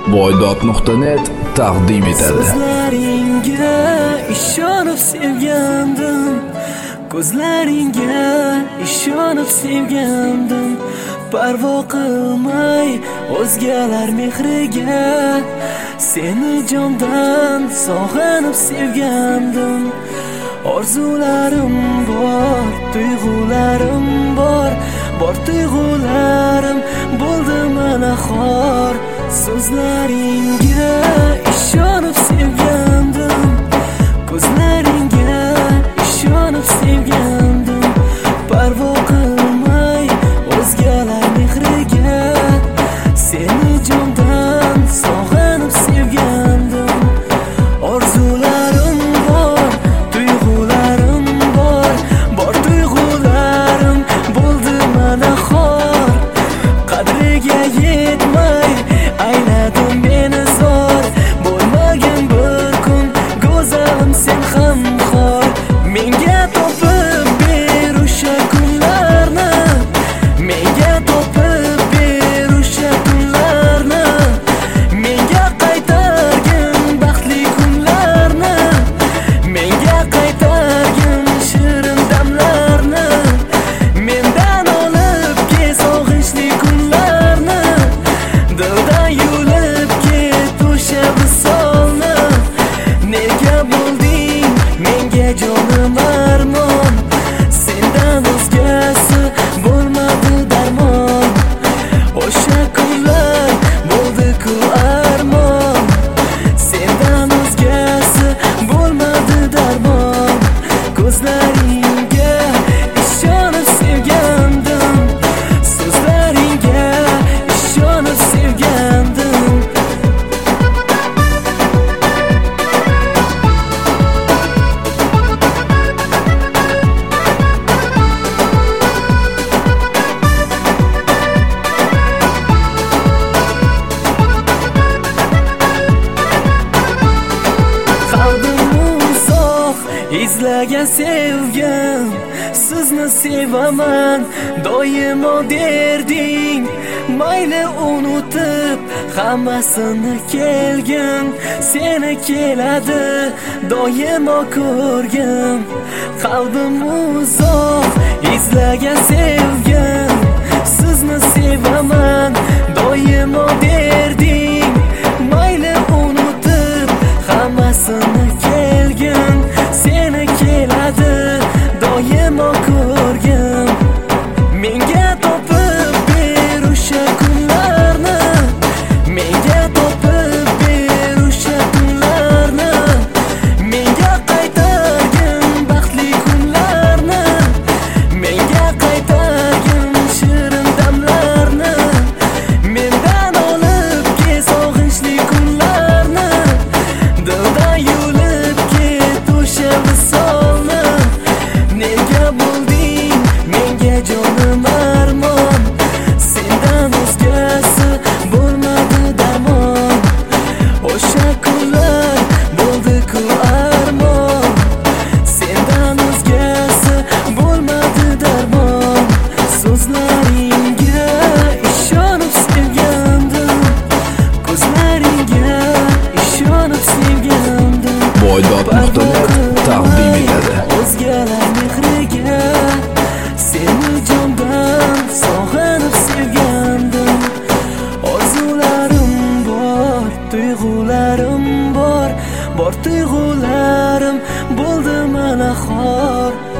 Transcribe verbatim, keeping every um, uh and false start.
Boydod nuqta net taqdim etadi. So'zlaringga ishonib sevgandim, ko'zlaringga ishonib sevgandim. Parvo qilmay o'zgalar mehriga, seni jondan sog'inib sevgandim. Orzularim bor, tuyg'ularim bor, bor tuyg'ularim bo'ldi mana xor. So'zlaringga ishonib sevgandim, ko'zlaringga ishonib sevgandim. Parvo qilmay o'zgalar mehriga, seni jondan sog'inib sevgandim. Orzularim bor, tuyg'ularim bor, bor tuyg'ularim bo'ldi mana xor. Qadriga yetmay ayladim meni zor, bo'lmagin bir kun go'zalim sen ham xor. Menga topib ber o'sha kunlarni, menga topib ber o'sha kunlarni. Menga qaytargin baxtli kunlarni, menga qaytargin shirin damlarni. Mendan olib ket sog'inchli kunlarni, dildan yulib ket o'sha visolni. Nega bo'lding menga jonim armon, sendan o'zgasi bo'lmadi darmon. O'sha kunlar bo'ldi-ku armon, sendan o'zgasi bo'lmadi darmon. Ko'zlaringga ishonib sevgandim, so'zlaringga ishonib sevgandim. Qalbim uzoq izlagan sevgim, sizni sevaman doimo derding. Mayli unutib hammasini kelgin, seni keladi doimo ko'rgim. Qalbim uzoq izlagan sevgim, sizni sevaman doimo derding. Mayli unutib hammasini kelgin, seni keladi doimo ko'rgim. Menga topib ber o'sha kunlarni, menga topib ber o'sha kunlarni. Menga qaytargin baxtli kunlarni, menga qaytargin shirin damlarni. Mendan olib ket sog'inchli kunlarni, dildan yulib ket o'sha visolni. Nega bo'lding menga jonim armon, sendan o'zgasi bo'lmadi darmon. O'sha kunlar bo'ldi-ku armon, sendan o'zgasi bo'lmadi darmon. So'zlaringga ishonib sevgandim, ko'zlaringga ishonib sevgandim. Boydod nuqta net taqdim etadi. O'zgalar mehriga, seni jondan sog'inib sevgandim. Orzularim bor, tuyg'ularim bor, bor tuyg'ularim bo'ldi mana xor.